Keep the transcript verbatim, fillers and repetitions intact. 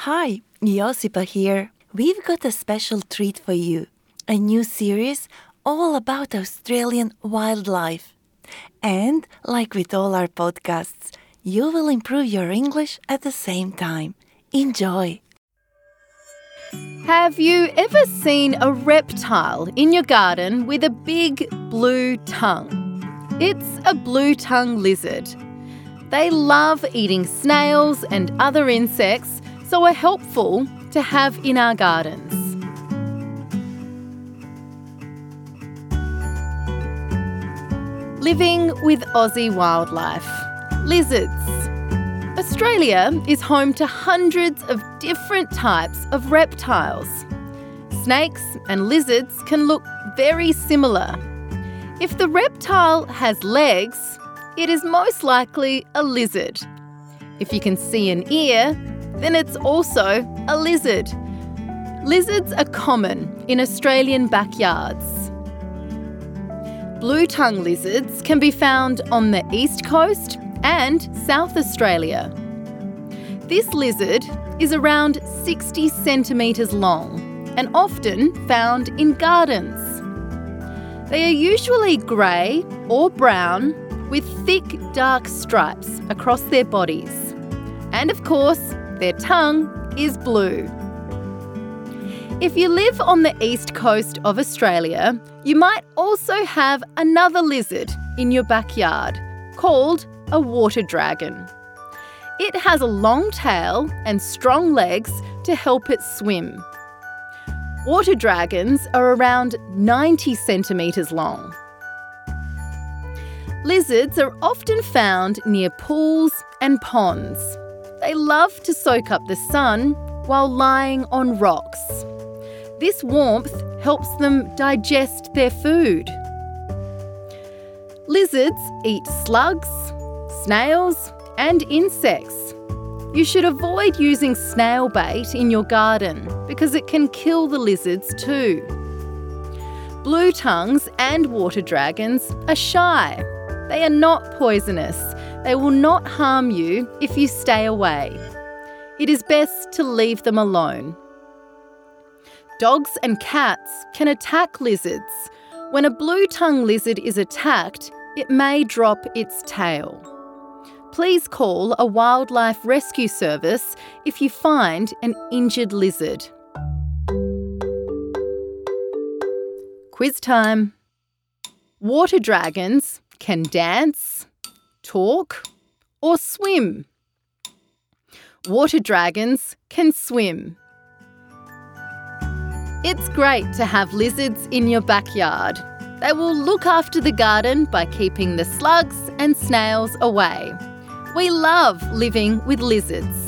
Hi, Josipa here. We've got a special treat for you. A new series all about Australian wildlife. And, like with all our podcasts, you will improve your English at the same time. Enjoy! Have you ever seen a reptile in your garden with a big blue tongue? It's a blue-tongue lizard. They love eating snails and other insects, so are helpful to have in our gardens. Living with Aussie wildlife. Lizards. Australia is home to hundreds of different types of reptiles. Snakes and lizards can look very similar. If the reptile has legs, it is most likely a lizard. If you can see an ear, then it's also a lizard. Lizards are common in Australian backyards. Blue-tongue lizards can be found on the East Coast and South Australia. This lizard is around sixty centimetres long and often found in gardens. They are usually grey or brown with thick dark stripes across their bodies. And of course, their tongue is blue. If you live on the east coast of Australia, you might also have another lizard in your backyard called a water dragon. It has a long tail and strong legs to help it swim. Water dragons are around ninety centimetres long. Lizards are often found near pools and ponds. They love to soak up the sun while lying on rocks. This warmth helps them digest their food. Lizards eat slugs, snails, and insects. You should avoid using snail bait in your garden because it can kill the lizards too. Blue tongues and water dragons are shy. They are not poisonous. They will not harm you if you stay away. It is best to leave them alone. Dogs and cats can attack lizards. When a blue-tongue lizard is attacked, it may drop its tail. Please call a wildlife rescue service if you find an injured lizard. Quiz time. Water dragons can dance, talk, or swim. Water dragons can swim. It's great to have lizards in your backyard. They will look after the garden by keeping the slugs and snails away. We love living with lizards.